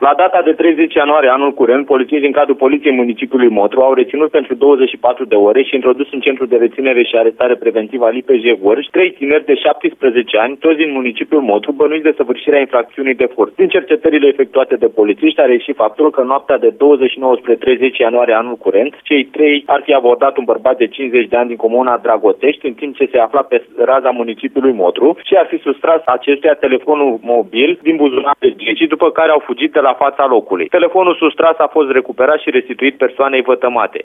La data de 30 ianuarie anul curent, polițiști din cadrul Poliției Municipiului Motru au reținut pentru 24 de ore și introdus în centru de reținere și arestare preventivă a Lipeș-Vârș 3 tineri de 17 ani, toți din municipiul Motru, bănuiți de săvârșirea infracțiunii de furt. Din cercetările efectuate de polițiști a reieșit faptul că noaptea de 29 spre 30 ianuarie anul curent, cei trei ar fi abordat un bărbat de 50 de ani din comuna Dragotești, în timp ce se afla pe raza municipiului Motru și ar fi sustras acestuia telefonul mobil din buzunarul Gecii, după care au fugit de la fața locului. Telefonul sustras a fost recuperat și restituit persoanei vătămate.